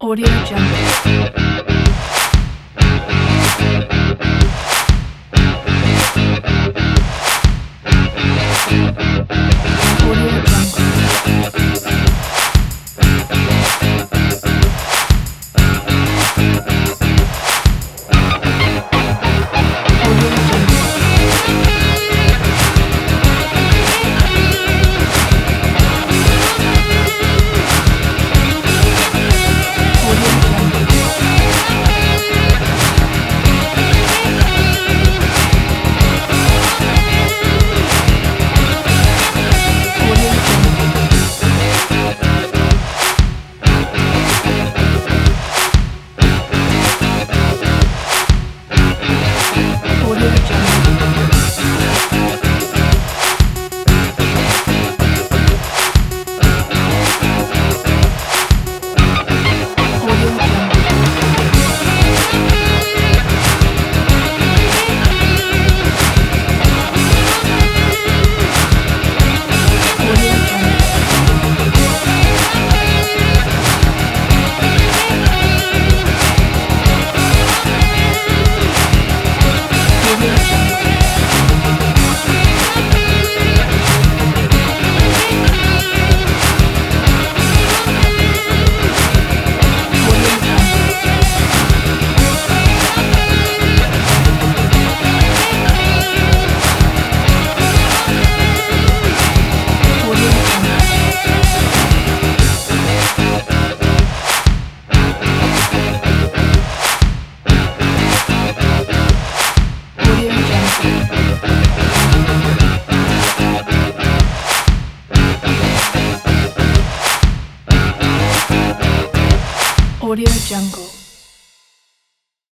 Audio Jungle. Audio Jungle. Audio Jungle. Audio Jungle. Audio Jungle. Audio Jungle. Audio Jungle. Audio Jungle. Audio Jungle. Audio Jungle. Audio Jungle. Audio Jungle. Audio Jungle.